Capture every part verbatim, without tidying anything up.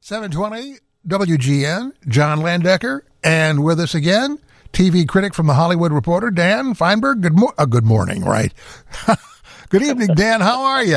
seven twenty W G N, John Landecker, and with us again, T V critic from The Hollywood Reporter, Dan Feinberg. Good, mo- uh, good morning, right? Good evening, Dan. How are you?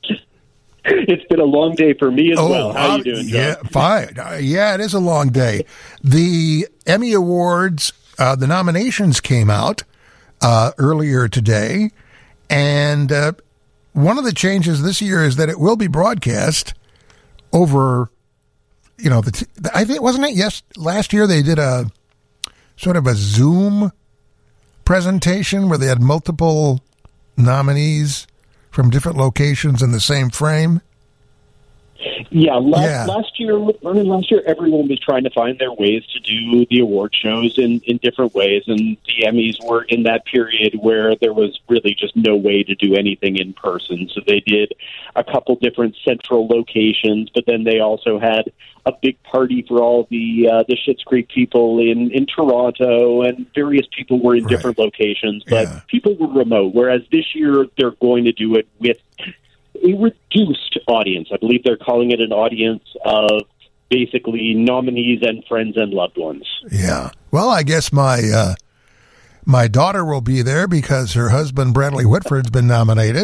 It's been a long day for me as oh, well. How are uh, you doing, John? Yeah, fine. Uh, yeah, it is a long day. The Emmy Awards, uh, the nominations came out uh, earlier today, and uh, one of the changes this year is that it will be broadcast over, you know, the t- I think, wasn't it? Yes, last year they did a sort of a Zoom presentation where they had multiple nominees from different locations in the same frame. Yeah, last, yeah. last year, I mean, last year, everyone was trying to find their ways to do the award shows in, in different ways, and the Emmys were in that period where there was really just no way to do anything in person. So they did a couple different central locations, but then they also had a big party for all the uh, the Schitt's Creek people in, in Toronto, and various people were in right. different locations, but yeah. people were remote. Whereas this year, they're going to do it with a reduced audience. I believe they're calling it an audience of basically nominees and friends and loved ones. Yeah. Well, I guess my uh, my daughter will be there because her husband, Bradley Whitford's been nominated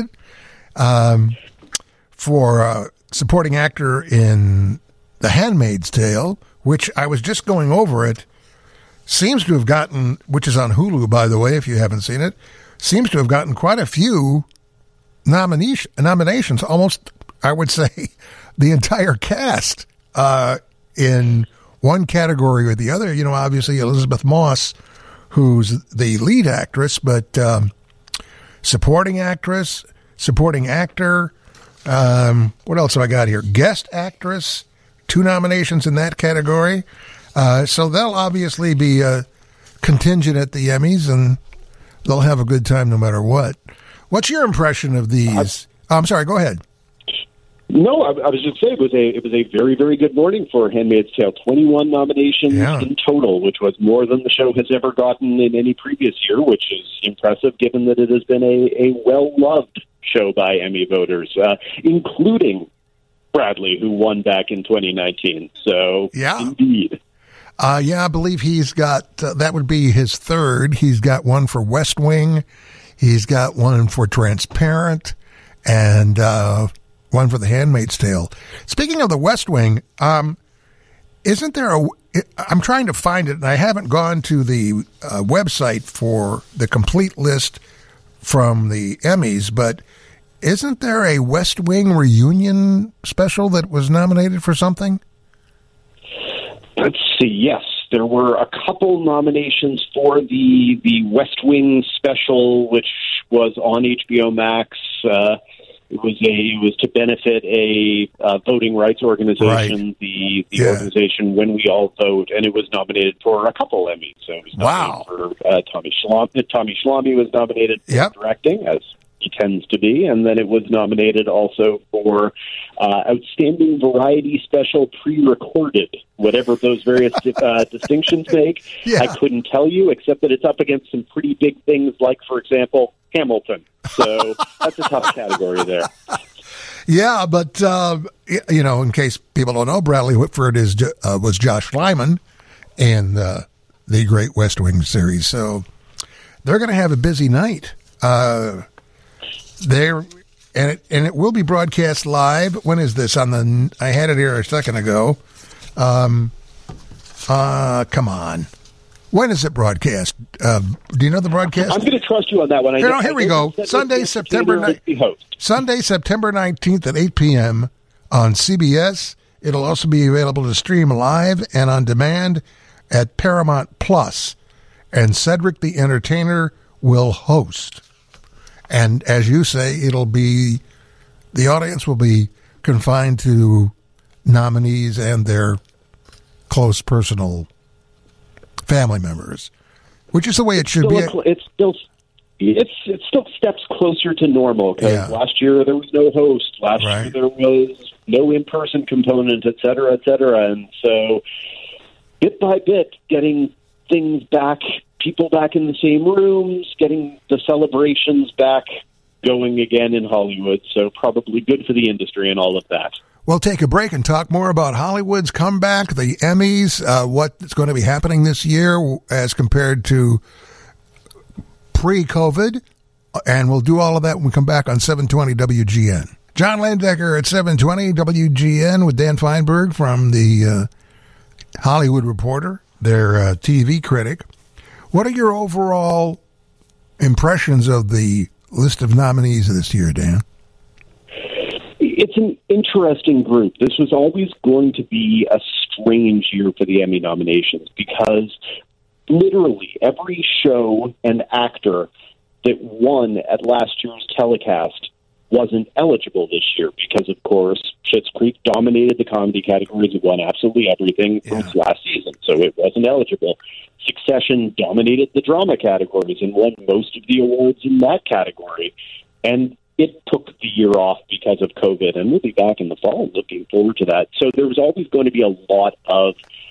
um, for uh, supporting actor in The Handmaid's Tale, which I was just going over it, seems to have gotten, which is on Hulu, by the way, if you haven't seen it, seems to have gotten quite a few Nomination, nominations, almost, I would say, the entire cast uh, in one category or the other. You know, obviously Elizabeth Moss, who's the lead actress, but um, supporting actress, supporting actor, um, what else have I got here? Guest actress, two nominations in that category. Uh, so they'll obviously be uh, contingent at the Emmys, and they'll have a good time no matter what. What's your impression of these? Oh, I'm sorry. Go ahead. No, I, I was just saying it was a it was a very very good morning for Handmaid's Tale. twenty-one nominations yeah. in total, which was more than the show has ever gotten in any previous year, which is impressive given that it has been a, a well loved show by Emmy voters, uh, including Bradley, who won back in twenty nineteen. So, yeah, indeed. Uh, yeah, I believe he's got uh, that would be his third. He's got one for West Wing. He's got one for Transparent and uh, one for The Handmaid's Tale. Speaking of The West Wing, um, isn't there a – I'm trying to find it, and I haven't gone to the uh, website for the complete list from the Emmys, but isn't there a West Wing reunion special that was nominated for something? Let's see, yes. There were a couple nominations for the the West Wing special, which was on H B O Max. Uh, it was a it was to benefit a uh, voting rights organization, right. the the yeah. organization When We All Vote, and it was nominated for a couple Emmys. So it was wow! For uh, Tommy Shalami, Tommy Shalami was nominated for yep. directing, as he tends to be, and then it was nominated also for uh, Outstanding Variety Special Pre-Recorded, whatever those various uh, distinctions make. Yeah. I couldn't tell you, except that it's up against some pretty big things like, for example, Hamilton. So that's a tough category there. Yeah, but, uh, you know, in case people don't know, Bradley Whitford is uh, was Josh Lyman in uh, the Great West Wing series. So they're going to have a busy night. Uh There, and it and it will be broadcast live. When is this? On the I had it here a second ago. Um, uh, come on. When is it broadcast? Uh, do you know the broadcast? I'm going to trust you on that one. I here, know, here I we go. Sunday, September nineteenth. Sunday, September nineteenth at eight p.m. on C B S. It'll also be available to stream live and on demand at Paramount Plus. And Cedric the Entertainer will host. And as you say, it'll be, the audience will be confined to nominees and their close personal family members, which is the way it should be. A, it's still, it's it's still steps closer to normal because yeah. last year there was no host. Last right. year there was no in-person component, et cetera, et cetera. And so bit by bit, getting things back, people back in the same rooms, getting the celebrations back going again in Hollywood. So probably good for the industry and all of that. We'll take a break and talk more about Hollywood's comeback, the Emmys, uh, what's going to be happening this year as compared to pre-COVID. And we'll do all of that when we come back on seven twenty W G N. John Landecker at seven twenty W G N with Dan Feinberg from the uh, Hollywood Reporter, their uh, T V critic. What are your overall impressions of the list of nominees this year, Dan? It's an interesting group. This was always going to be a strange year for the Emmy nominations because literally every show and actor that won at last year's telecast wasn't eligible this year because, of course, Schitt's Creek dominated the comedy categories. It won absolutely everything from yeah. its last season, so it wasn't eligible. Succession dominated the drama categories and won most of the awards in that category. And it took the year off because of COVID, and we'll be back in the fall looking forward to that. So there was always going to be a lot of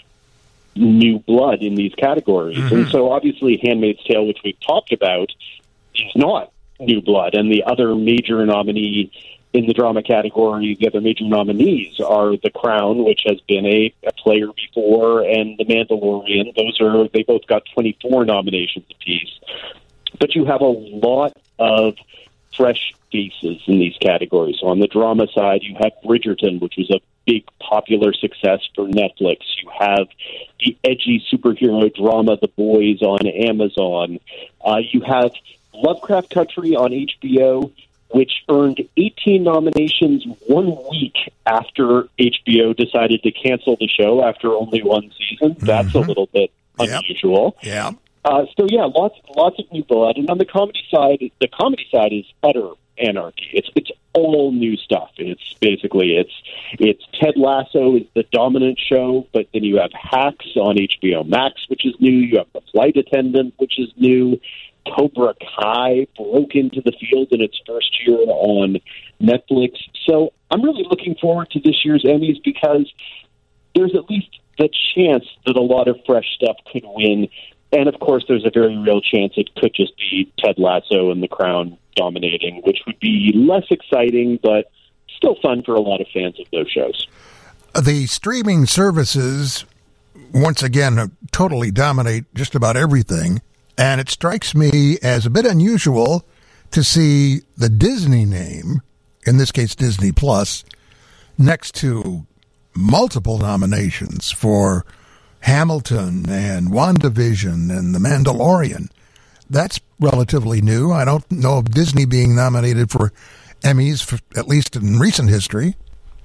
new blood in these categories. Mm-hmm. And so obviously Handmaid's Tale, which we've talked about, is not new blood. And the other major nominee in the drama category, the other major nominees are The Crown, which has been a, a player before, and The Mandalorian. Those are, they both got twenty-four nominations apiece. But you have a lot of fresh faces in these categories. So on the drama side, you have Bridgerton, which was a big popular success for Netflix. You have the edgy superhero drama The Boys on Amazon. Uh, you have Lovecraft Country on H B O, which earned eighteen nominations one week after H B O decided to cancel the show after only one season. That's mm-hmm. a little bit yep. unusual. Yeah. Uh, so yeah, lots lots of new blood. And on the comedy side, the comedy side is utter anarchy. It's it's all new stuff. It's basically it's it's Ted Lasso is the dominant show, but then you have Hacks on H B O Max, which is new. You have The Flight Attendant, which is new. Cobra Kai broke into the field in its first year on Netflix. So I'm really looking forward to this year's Emmys because there's at least the chance that a lot of fresh stuff could win. And, of course, there's a very real chance it could just be Ted Lasso and The Crown dominating, which would be less exciting, but still fun for a lot of fans of those shows. The streaming services, once again, totally dominate just about everything. And it strikes me as a bit unusual to see the Disney name, in this case Disney Plus, next to multiple nominations for Hamilton and WandaVision and The Mandalorian. That's relatively new. I don't know of Disney being nominated for Emmys, for, at least in recent history.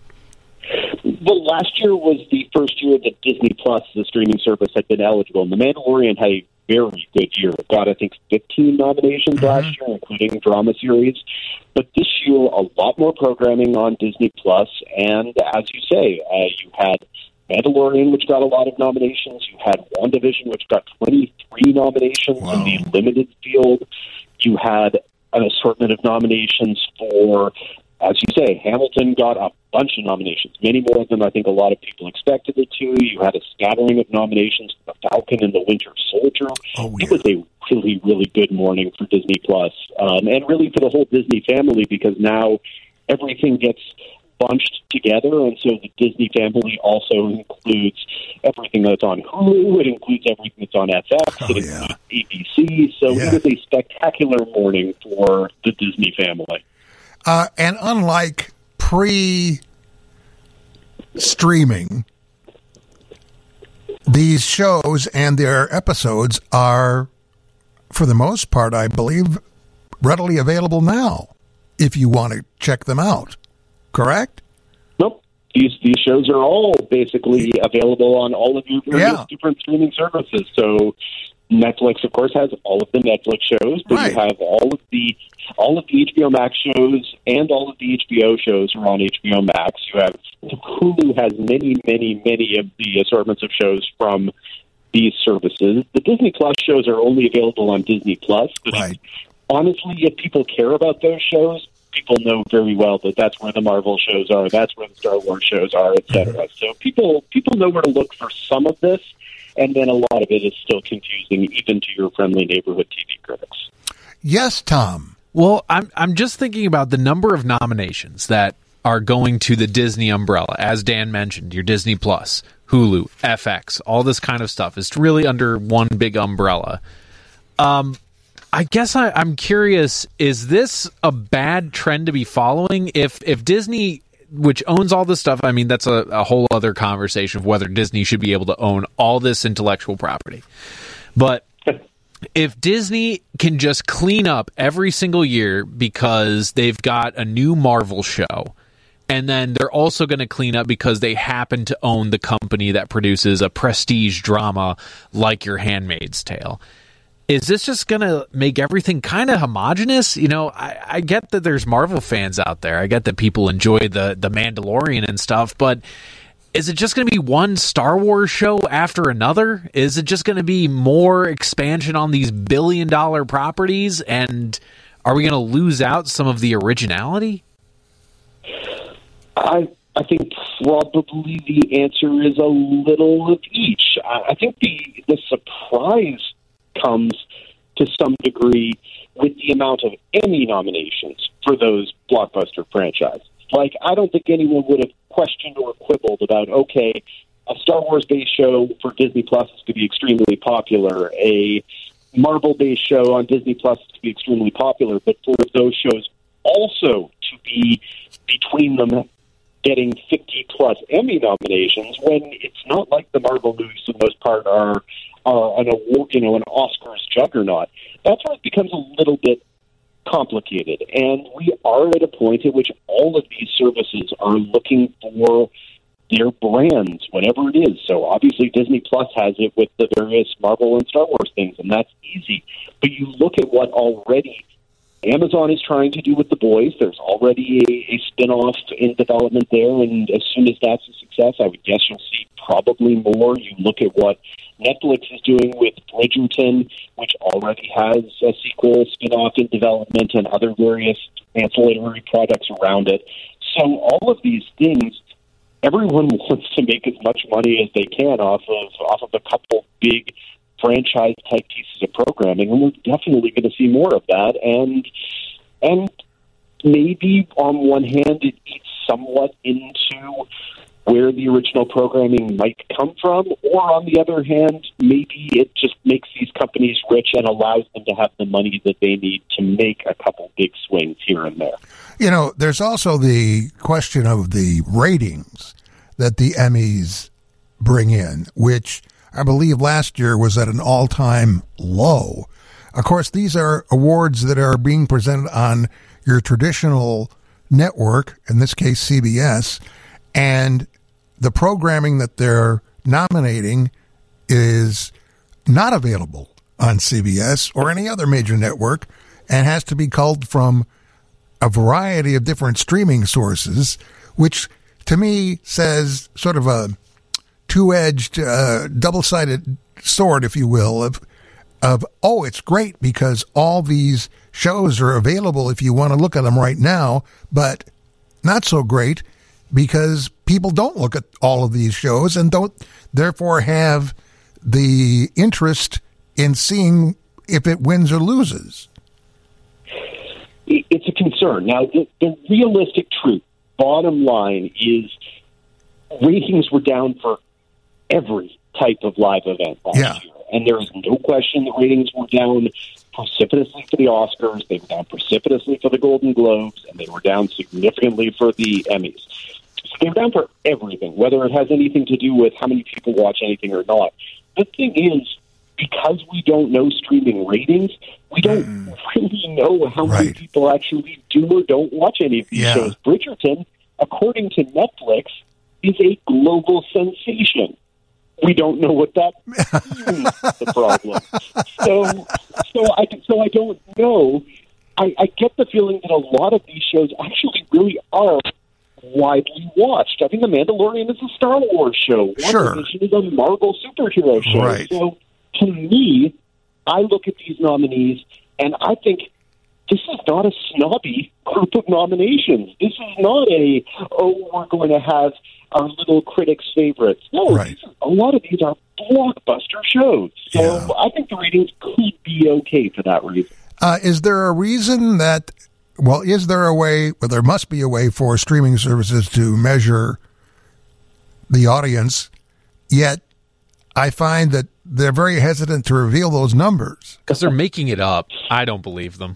Well, last year was the first year that Disney Plus, the streaming service, had been eligible. And The Mandalorian had a very good year. It got, I think, fifteen nominations mm-hmm. last year, including drama series. But this year, a lot more programming on Disney Plus. And as you say, uh, you had Mandalorian, which got a lot of nominations. You had WandaVision, which got twenty-three nominations wow. in the limited field. You had an assortment of nominations for, as you say, Hamilton got a bunch of nominations, many more than I think a lot of people expected it to. You had a scattering of nominations for The Falcon and the Winter Soldier. Oh, yeah. It was a really, really good morning for Disney Plus, um, and really for the whole Disney family, because now everything gets bunched together, and so the Disney family also includes everything that's on Hulu, it includes everything that's on F X, oh, it yeah. includes A B C, so yeah. it was a spectacular morning for the Disney family. Uh, and unlike pre-streaming, these shows and their episodes are, for the most part, I believe, readily available now if you want to check them out. Correct? Nope. These these shows are all basically available on all of your various yeah. different streaming services. So Netflix, of course, has all of the Netflix shows, but right. you have all of the all of the H B O Max shows and all of the H B O shows are on H B O Max. You have Hulu has many, many, many of the assortments of shows from these services. The Disney Plus shows are only available on Disney Plus, but right. honestly, if people care about those shows, people know very well that that's where the Marvel shows are, that's where the Star Wars shows are, et cetera. Mm-hmm. So people people know where to look for some of this, and then a lot of it is still confusing, even to your friendly neighborhood T V critics. Yes, Tom. Well, I'm I'm just thinking about the number of nominations that are going to the Disney umbrella. As Dan mentioned, your Disney Plus, Hulu, F X, all this kind of stuff. It's really under one big umbrella. Um, I guess I, I'm curious, is this a bad trend to be following? If if Disney, which owns all this stuff, I mean, that's a, a whole other conversation of whether Disney should be able to own all this intellectual property. But if Disney can just clean up every single year because they've got a new Marvel show, and then they're also going to clean up because they happen to own the company that produces a prestige drama like Your Handmaid's Tale, is this just going to make everything kind of homogenous? You know, I, I get that there's Marvel fans out there. I get that people enjoy the, the Mandalorian and stuff, but is it just going to be one Star Wars show after another? Is it just going to be more expansion on these billion-dollar properties? And are we going to lose out some of the originality? I I think probably the answer is a little of each. I, I think the the surprise comes to some degree with the amount of Emmy nominations for those blockbuster franchises. Like, I don't think anyone would have questioned or quibbled about, okay, a Star Wars-based show for Disney Plus is going to be extremely popular, a Marvel-based show on Disney Plus is going to be extremely popular, but for those shows also to be between them getting fifty-plus Emmy nominations, when it's not like the Marvel movies, for the most part, are, are an award, you know, an Oscars juggernaut, that's where it becomes a little bit complicated. And we are at a point at which all of these services are looking for their brands, whatever it is. So obviously Disney Plus has it with the various Marvel and Star Wars things, and that's easy. But you look at what already Amazon is trying to do with The Boys. There's already a, a spin-off in development there, and as soon as that's a success, I would guess you'll see probably more. You look at what Netflix is doing with Bridgerton, which already has a sequel spin-off in development and other various ancillary products around it. So all of these things, everyone wants to make as much money as they can off of off of a couple big franchise-type pieces of programming, and we're definitely going to see more of that. And and maybe on one hand, it eats somewhat into where the original programming might come from, or on the other hand, maybe it just makes these companies rich and allows them to have the money that they need to make a couple big swings here and there. You know, there's also the question of the ratings that the Emmys bring in, which I believe last year was at an all-time low. Of course, these are awards that are being presented on your traditional network, in this case C B S, and the programming that they're nominating is not available on C B S or any other major network and has to be culled from a variety of different streaming sources, which to me says sort of a two-edged, uh, double-sided sword, if you will, of, of, oh, it's great because all these shows are available if you want to look at them right now, but not so great because people don't look at all of these shows and don't therefore have the interest in seeing if it wins or loses. It's a concern. Now, the, the realistic truth, bottom line, is ratings were down for every type of live event last yeah. year. And there is no question the ratings were down precipitously for the Oscars, they were down precipitously for the Golden Globes, and they were down significantly for the Emmys. So they were down for everything, whether it has anything to do with how many people watch anything or not. The thing is, because we don't know streaming ratings, we don't mm. really know how right. many people actually do or don't watch any of these yeah. shows. Bridgerton, according to Netflix, is a global sensation. We don't know what that means, the problem. So, so I, so I don't know. I, I get the feeling that a lot of these shows actually really are widely watched. I think The Mandalorian is a Star Wars show. Sure. WandaVision is a Marvel superhero show. Right. So, to me, I look at these nominees, and I think this is not a snobby group of nominations. This is not a, oh, we're going to have our little critics' favorites. No, right. these, a lot of these are blockbuster shows. So yeah. I think the ratings could be okay for that reason. Uh, is there a reason that well, is there a way, well, there must be a way for streaming services to measure the audience, yet I find that they're very hesitant to reveal those numbers. Because they're making it up. I don't believe them.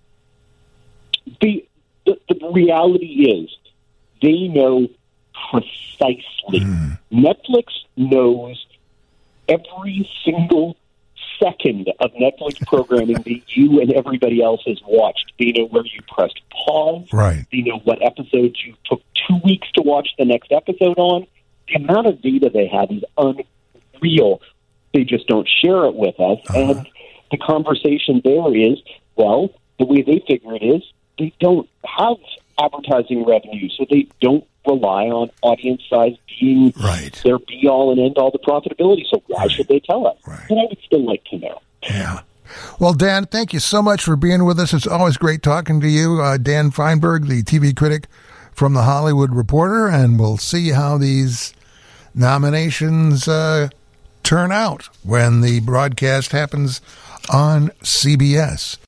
The, the, the reality is they know precisely. Mm. Netflix knows every single second of Netflix programming that you and everybody else has watched. They know where you pressed pause. Right. They know what episodes you took two weeks to watch the next episode on. The amount of data they have is unreal. They just don't share it with us. Uh-huh. And the conversation there is, well, the way they figure it is, they don't have advertising revenue, so they don't rely on audience size being right. their be-all and end-all to profitability. So why right. should they tell us? Right. And I would still like to know. Yeah. Well, Dan, thank you so much for being with us. It's always great talking to you. Uh, Dan Feinberg, the T V critic from The Hollywood Reporter, and we'll see how these nominations uh, turn out when the broadcast happens on C B S.